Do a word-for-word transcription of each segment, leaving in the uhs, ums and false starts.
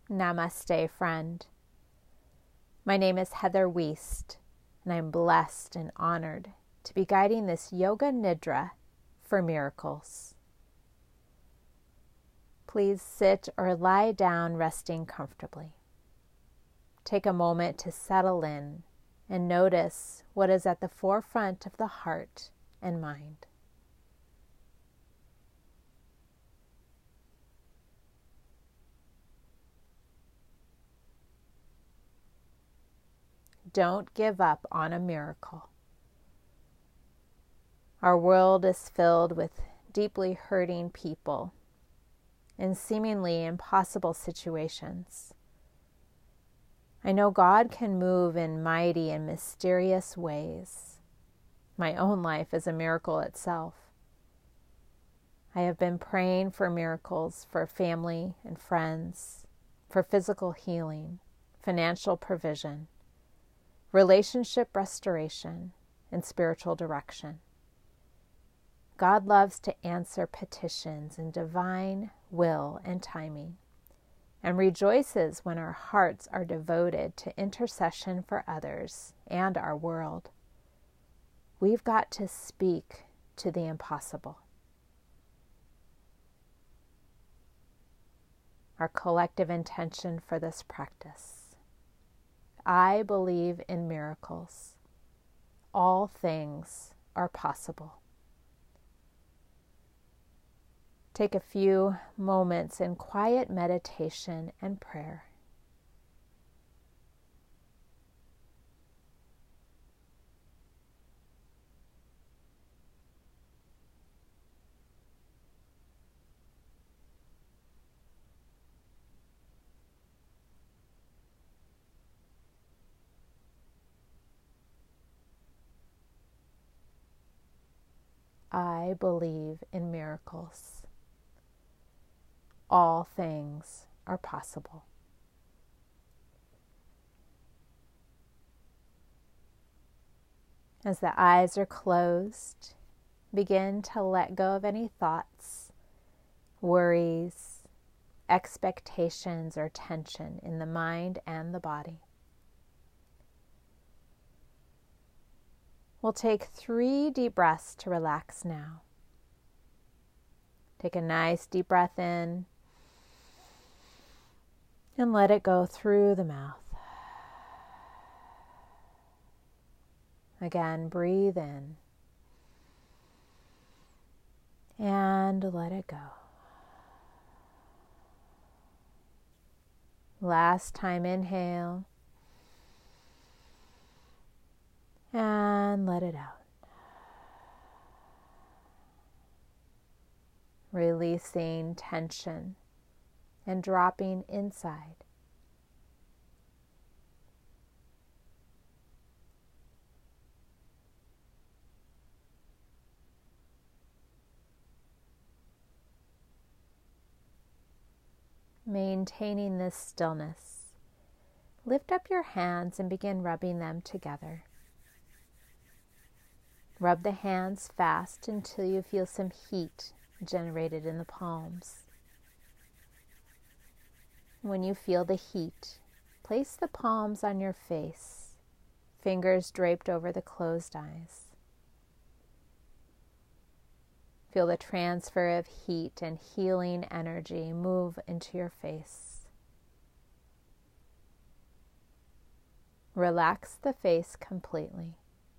Namaste, friend. My name is Heather Wiest, and I'm blessed and honored to be guiding this Yoga Nidra for miracles. Please sit or lie down resting comfortably. Take a moment to settle in and notice what is at the forefront of the heart and mind. Don't give up on a miracle. Our world is filled with deeply hurting people in seemingly impossible situations. I know God can move in mighty and mysterious ways. My own life is a miracle itself. I have been praying for miracles for family and friends, for physical healing, financial provision, relationship restoration, and spiritual direction. God loves to answer petitions in divine will and timing, and rejoices when our hearts are devoted to intercession for others and our world. We've got to speak to the impossible. Our collective intention for this practice. I believe in miracles. All things are possible. Take a few moments in quiet meditation and prayer. I believe in miracles. All things are possible. As the eyes are closed, begin to let go of any thoughts, worries, expectations, or tension in the mind and the body. We'll take three deep breaths to relax now. Take a nice deep breath in and let it go through the mouth. Again, breathe in and let it go. Last time, inhale and let it out. Releasing tension and dropping inside. Maintaining this stillness, lift up your hands and begin rubbing them together. Rub the hands fast until you feel some heat generated in the palms. When you feel the heat, place the palms on your face, fingers draped over the closed eyes. Feel the transfer of heat and healing energy move into your face. Relax the face completely.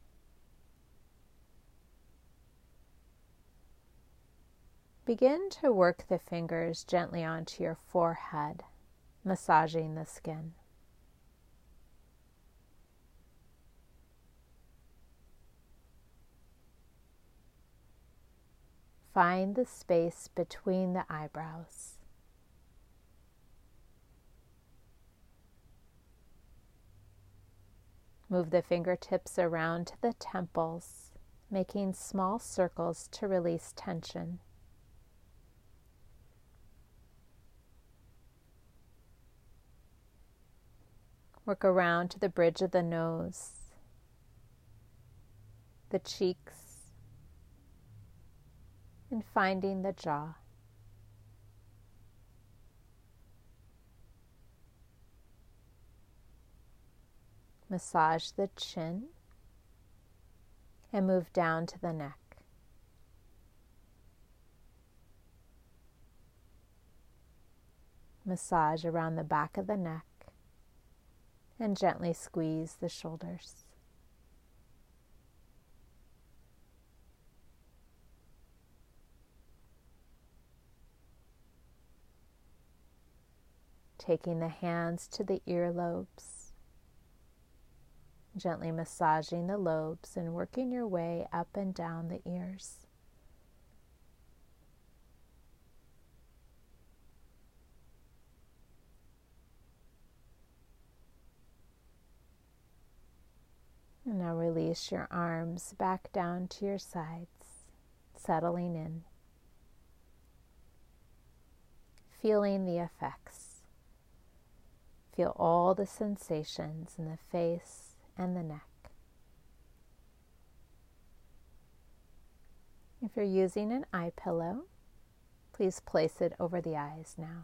Begin to work the fingers gently onto your forehead, massaging the skin. Find the space between the eyebrows. Move the fingertips around to the temples, making small circles to release tension. Work around to the bridge of the nose, the cheeks, and finding the jaw. Massage the chin and move down to the neck. Massage around the back of the neck and gently squeeze the shoulders. Taking the hands to the earlobes, gently massaging the lobes and working your way up and down the ears. And now release your arms back down to your sides, settling in, feeling the effects. Feel all the sensations in the face and the neck. If you're using an eye pillow, please place it over the eyes now.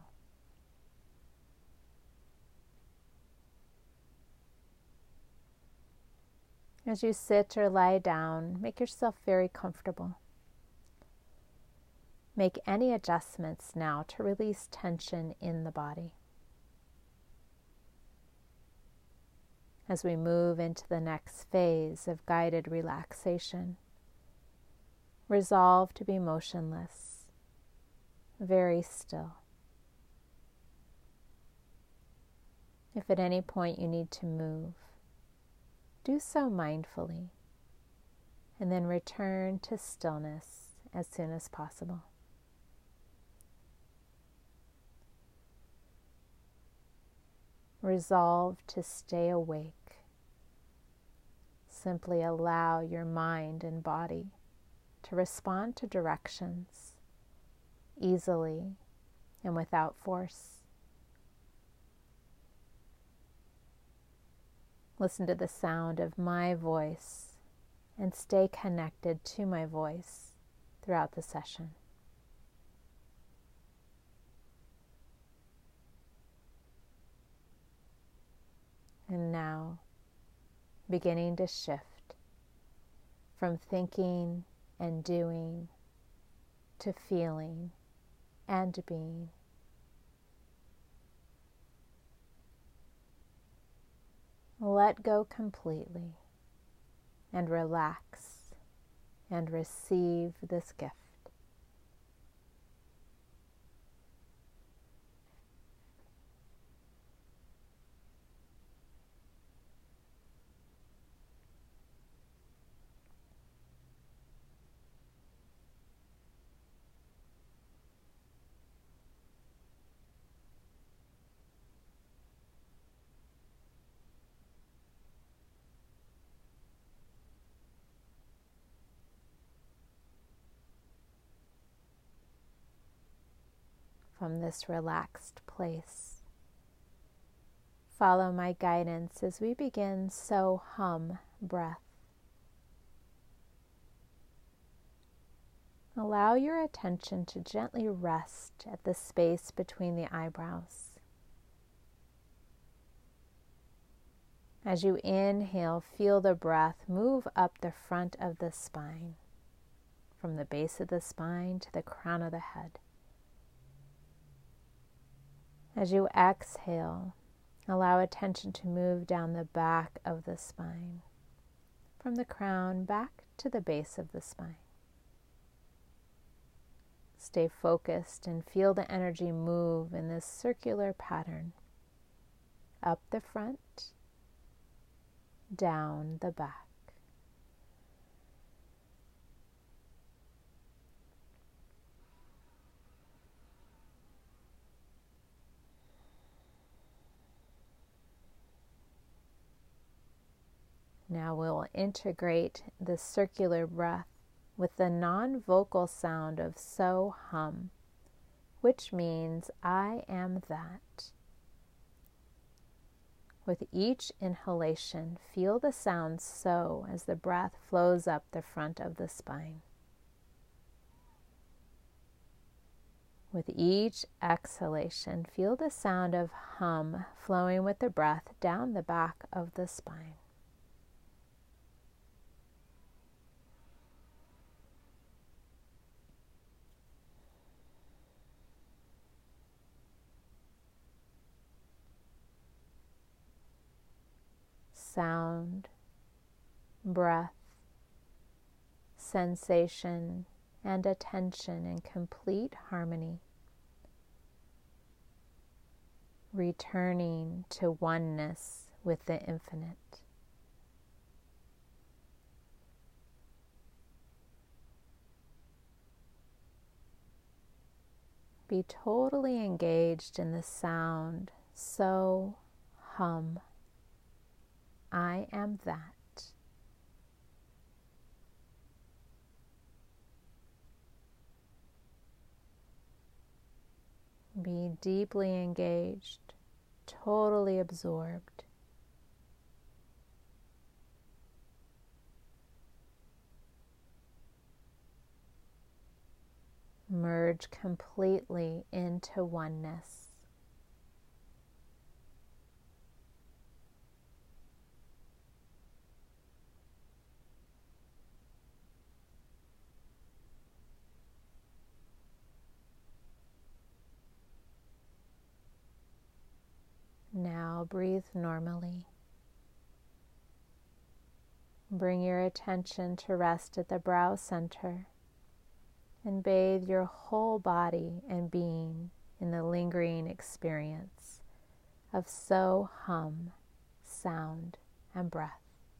As you sit or lie down, make yourself very comfortable. Make any adjustments now to release tension in the body. As we move into the next phase of guided relaxation, resolve to be motionless, very still. If at any point you need to move, do so mindfully, and then return to stillness as soon as possible. Resolve to stay awake. Simply allow your mind and body to respond to directions easily and without force. Listen to the sound of my voice and stay connected to my voice throughout the session. And now, beginning to shift from thinking and doing to feeling and being. Let go completely and relax and receive this gift. From this relaxed place, follow my guidance as we begin So Hum breath. Allow your attention to gently rest at the space between the eyebrows. As you inhale, feel the breath move up the front of the spine, from the base of the spine to the crown of the head. As you exhale, allow attention to move down the back of the spine, from the crown back to the base of the spine. Stay focused and feel the energy move in this circular pattern, up the front, down the back. Now we'll integrate the circular breath with the non-vocal sound of So Hum, which means I am that. With each inhalation, feel the sound So as the breath flows up the front of the spine. With each exhalation, feel the sound of hum flowing with the breath down the back of the spine. Sound, breath, sensation, and attention in complete harmony, returning to oneness with the infinite. Be totally engaged in the sound, so hum. I am that. Be deeply engaged, totally absorbed. Merge completely into oneness. Now breathe normally. Bring your attention to rest at the brow center and bathe your whole body and being in the lingering experience of so hum, sound, and breath.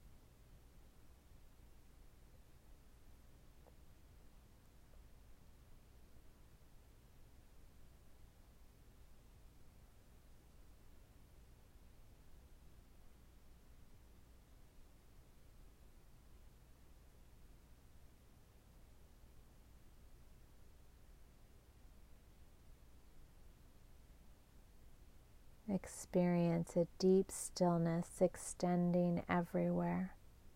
Experience a deep stillness extending everywhere.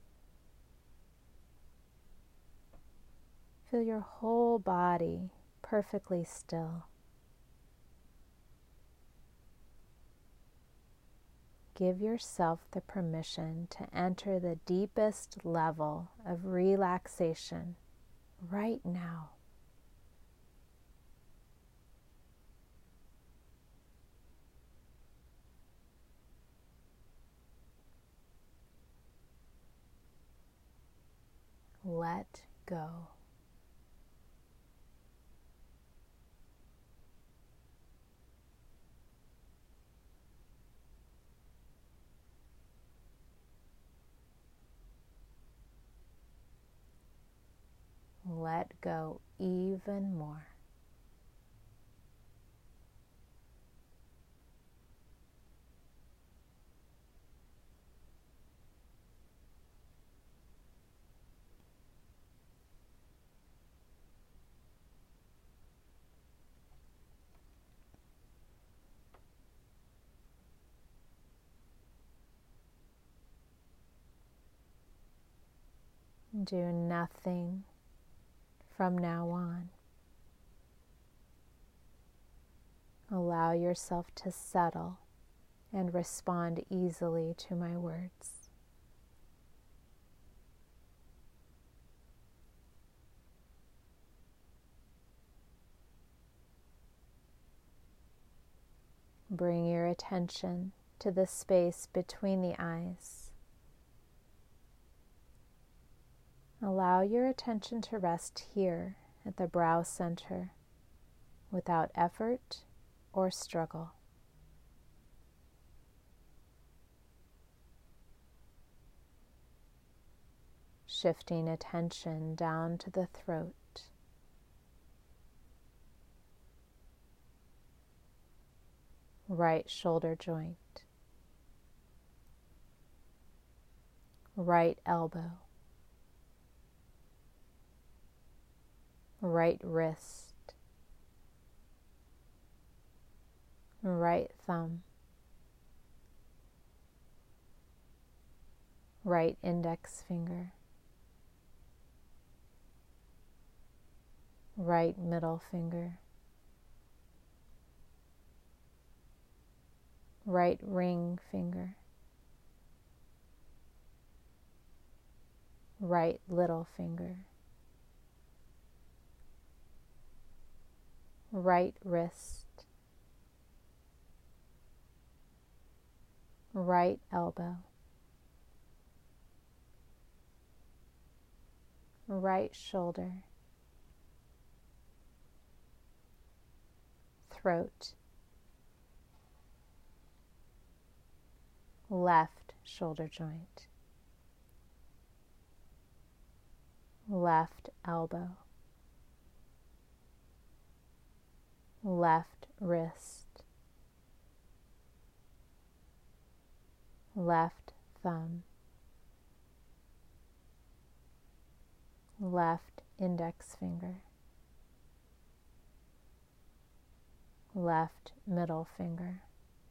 Feel your whole body perfectly still. Give yourself the permission to enter the deepest level of relaxation right now. Let go. Let go even more. Do nothing from now on. Allow yourself to settle and respond easily to my words. Bring your attention to the space between the eyes. Allow your attention to rest here at the brow center without effort or struggle. Shifting attention down to the throat. Right shoulder joint. Right elbow. Right wrist, right thumb, right index finger, right middle finger, right ring finger, right little finger, right wrist, right elbow, right shoulder, throat, left shoulder joint, left elbow, left wrist, left thumb, left index finger, left middle finger,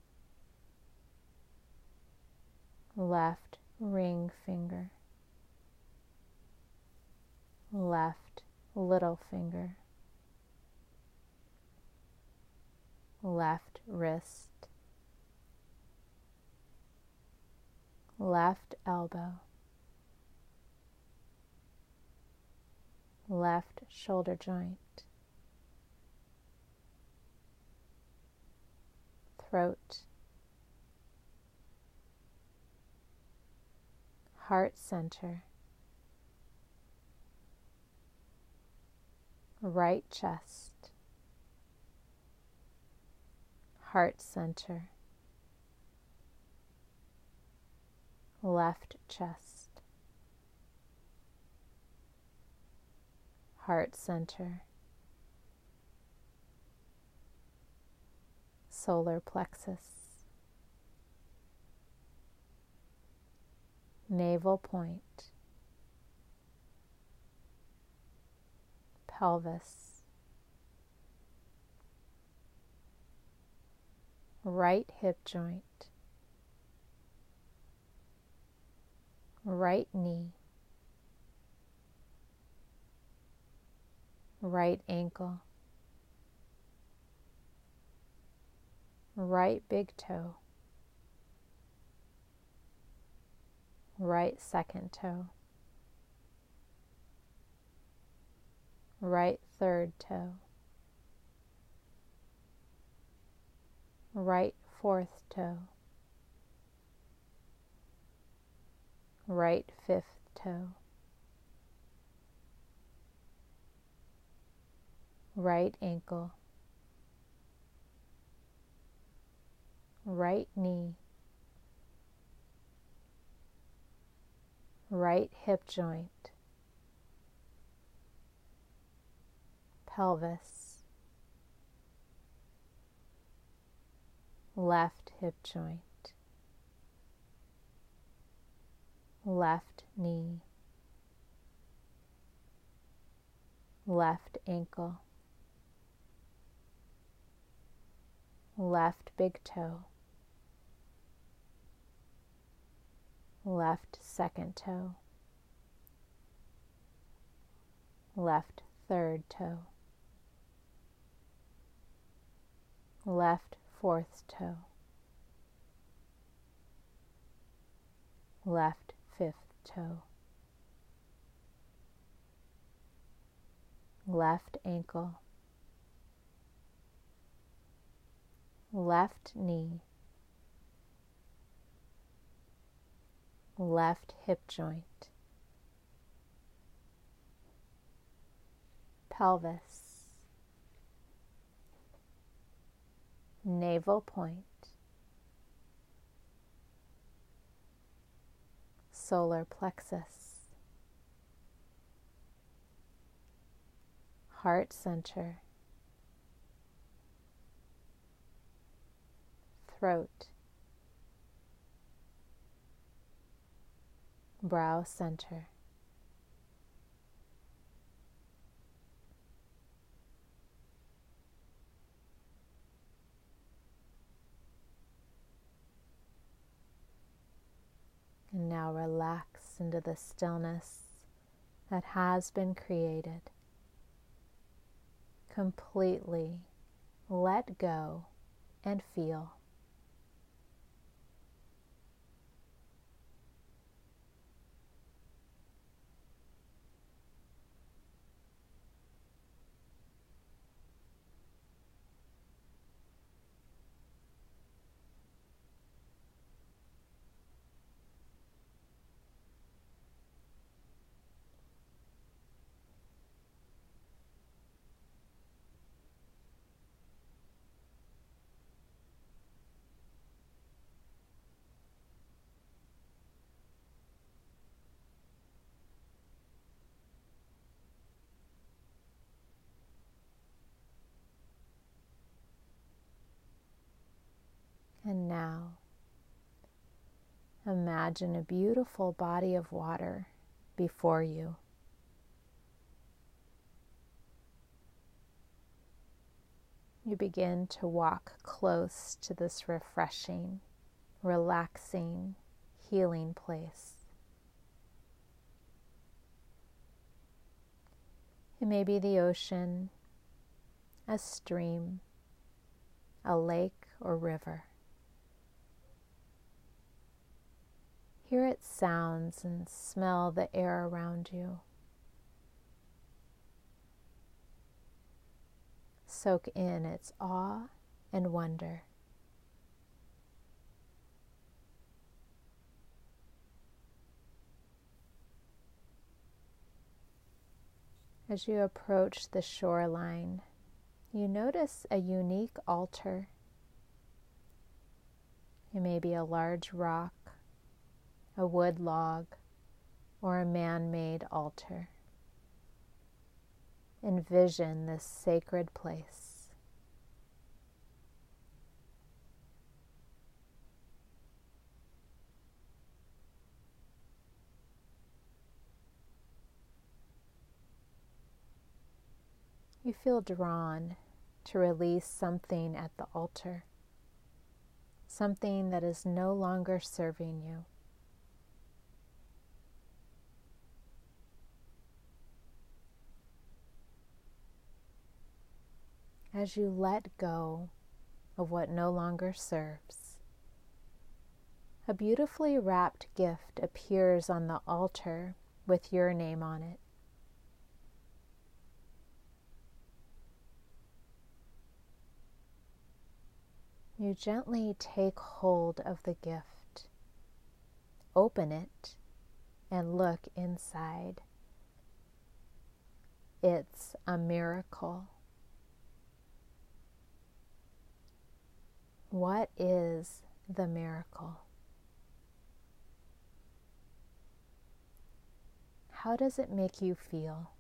left ring finger, left little finger, left wrist, left elbow, left shoulder joint, throat, heart center, right chest, heart center, left chest, heart center, solar plexus, navel point, pelvis, right hip joint, right knee, right ankle, right big toe, right second toe, right third toe, right fourth toe, right fifth toe, right ankle, right knee, right hip joint, pelvis, left hip joint, left knee, left ankle, left big toe, left second toe, left third toe, left fourth toe, left fifth toe, left ankle, left knee, left hip joint, pelvis, navel point, solar plexus, heart center, throat, brow center, and now relax into the stillness that has been created. Completely let go and feel. And now, imagine a beautiful body of water before you. You begin to walk close to this refreshing, relaxing, healing place. It may be the ocean, a stream, a lake or river. Hear its sounds and smell the air around you. Soak in its awe and wonder. As you approach the shoreline, you notice a unique altar. It may be a large rock, a wood log, or a man-made altar. Envision this sacred place. You feel drawn to release something at the altar, something that is no longer serving you. As you let go of what no longer serves, a beautifully wrapped gift appears on the altar with your name on it. You gently take hold of the gift, open it, and look inside. It's a miracle. What is the miracle? How does it make you feel?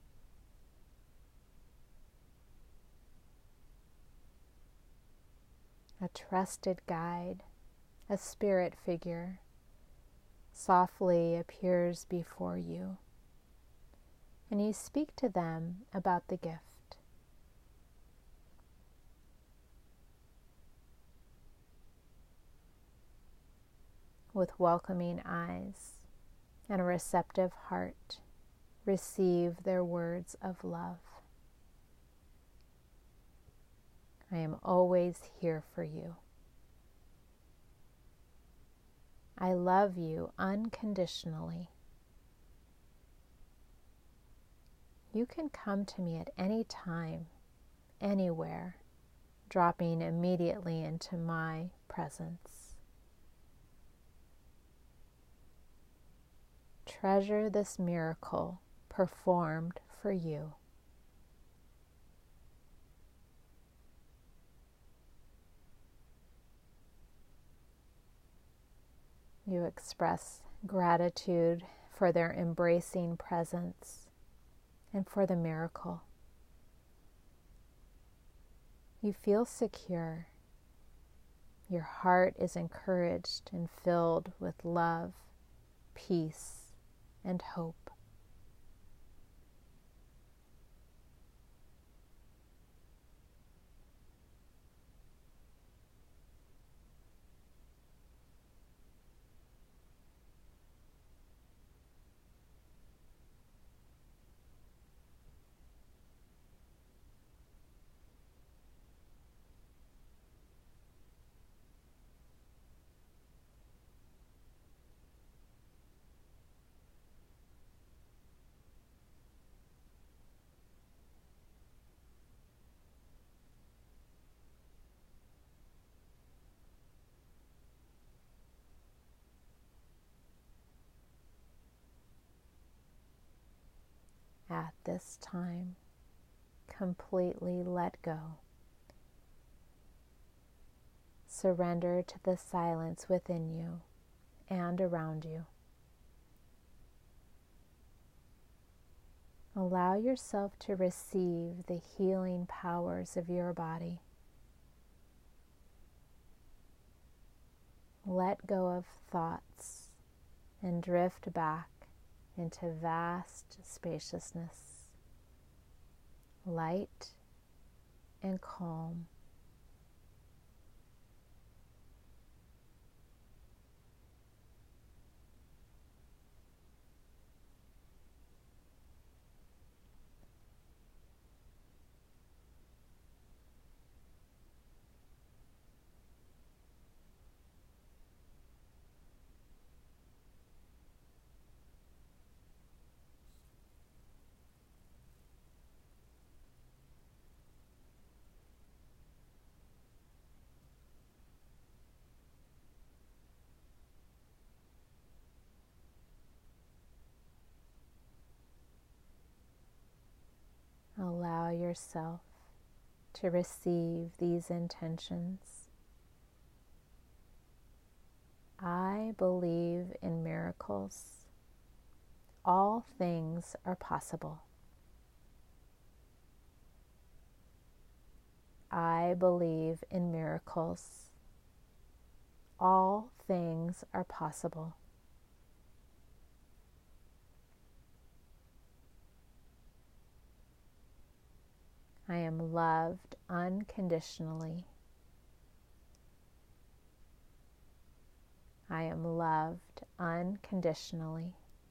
A trusted guide, a spirit figure, softly appears before you, and you speak to them about the gift. With welcoming eyes and a receptive heart, receive their words of love. I am always here for you. I love you unconditionally. You can come to me at any time, anywhere, dropping immediately into my presence. Treasure this miracle performed for you. You express gratitude for their embracing presence and for the miracle. You feel secure. Your heart is encouraged and filled with love, peace, and hope. At this time, completely let go. Surrender to the silence within you and around you. Allow yourself to receive the healing powers of your body. let go of thoughts and drift back into vast spaciousness, light and calm. Allow yourself to receive these intentions. I believe in miracles. All things are possible. I believe in miracles. All things are possible. I am loved unconditionally. I am loved unconditionally.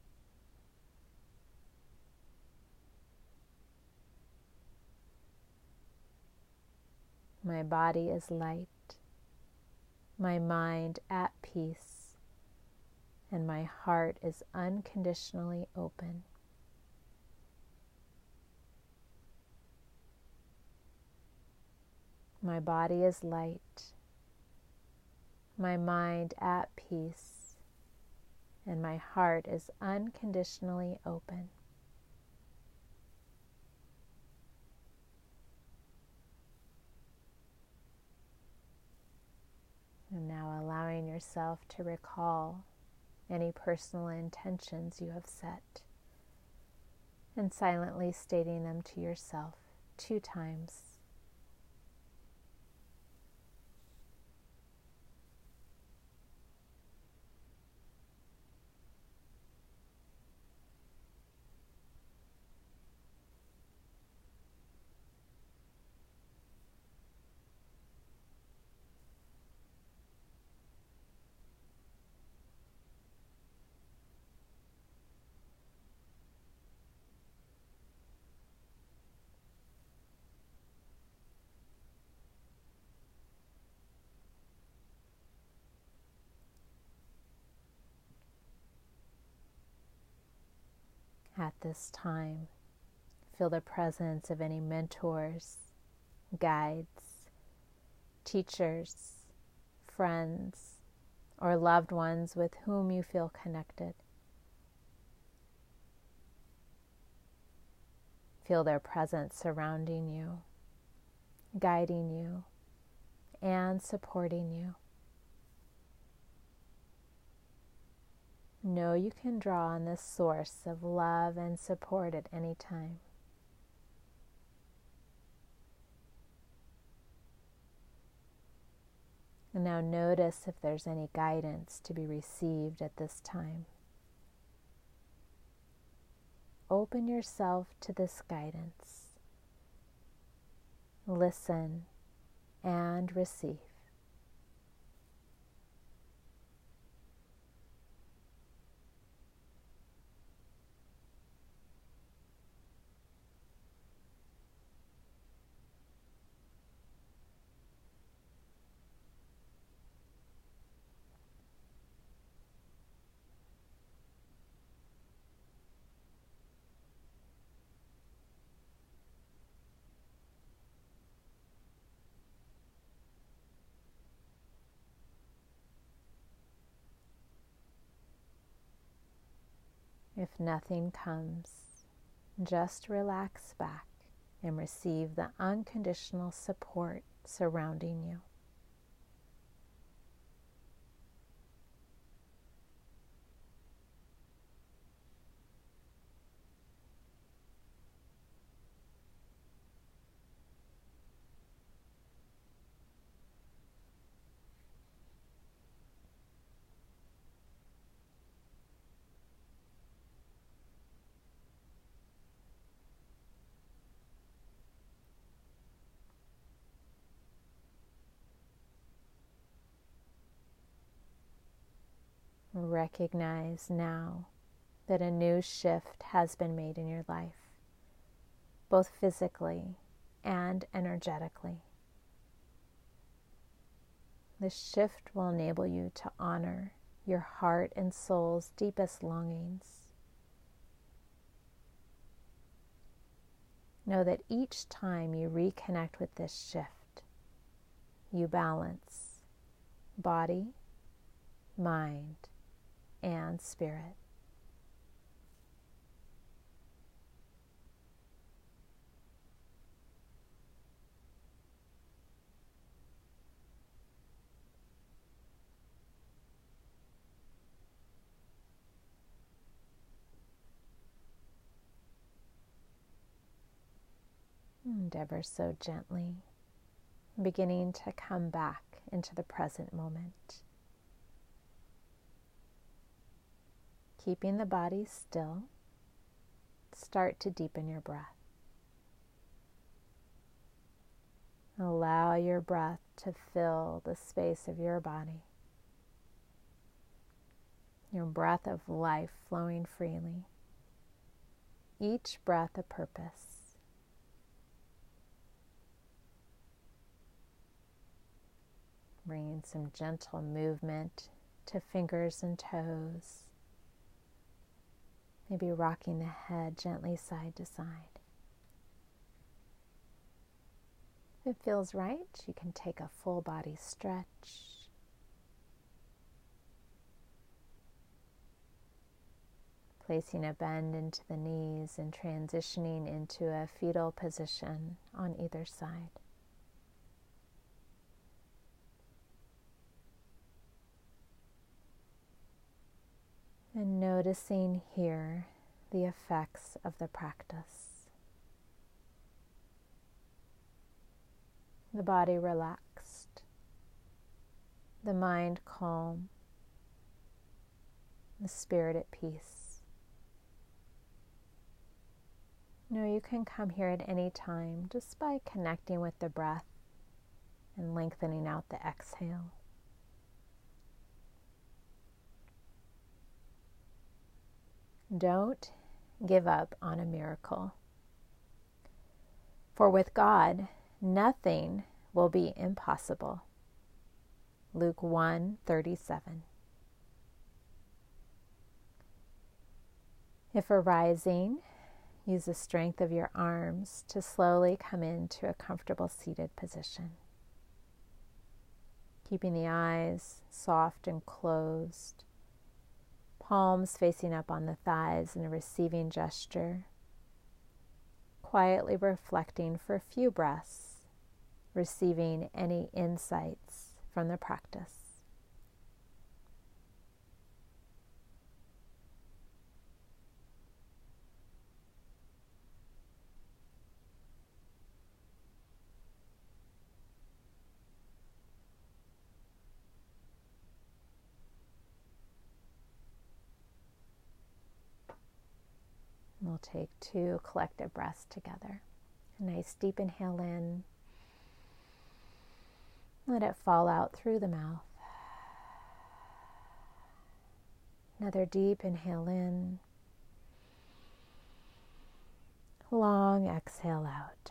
My body is light, my mind at peace, and my heart is unconditionally open. My body is light, my mind at peace, and my heart is unconditionally open. And now allowing yourself to recall any personal intentions you have set and silently stating them to yourself two times. At this time, feel the presence of any mentors, guides, teachers, friends, or loved ones with whom you feel connected. Feel their presence surrounding you, guiding you, and supporting you. Know you can draw on this source of love and support at any time. And now notice if there's any guidance to be received at this time. Open yourself to this guidance. Listen and receive. If nothing comes, just relax back and receive the unconditional support surrounding you. recognize now that a new shift has been made in your life, both physically and energetically. This shift will enable you to honor your heart and soul's deepest longings. Know that each time you reconnect with this shift, you balance body, mind, and spirit. And ever so gently, beginning to come back into the present moment. Keeping the body still, start to deepen your breath. Allow your breath to fill the space of your body. Your breath of life flowing freely. Each breath a purpose. Bringing some gentle movement to fingers and toes. Maybe rocking the head gently side to side. If it feels right, you can take a full body stretch. Placing a bend into the knees and transitioning into a fetal position on either side. And noticing here the effects of the practice. The body relaxed, the mind calm, the spirit at peace. You know, you can come here at any time just by connecting with the breath and lengthening out the exhale. Don't give up on a miracle. For with God, nothing will be impossible. Luke one thirty-seven. If arising, use the strength of your arms to slowly come into a comfortable seated position. Keeping the eyes soft and closed. Palms facing up on the thighs in a receiving gesture. Quietly reflecting for a few breaths, receiving any insights from the practice. We'll take two collective breaths together. A nice deep inhale in. Let it fall out through the mouth. Another deep inhale in. Long exhale out.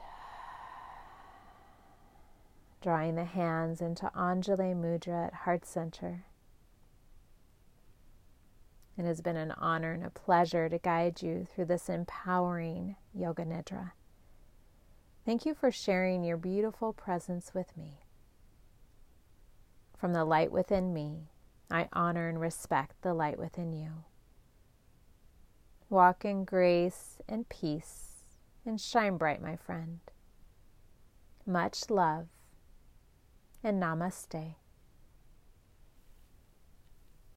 Drawing the hands into Anjali Mudra at heart center. It has been an honor and a pleasure to guide you through this empowering Yoga Nidra. Thank you for sharing your beautiful presence with me. From the light within me, I honor and respect the light within you. Walk in grace and peace and shine bright, my friend. Much love and namaste.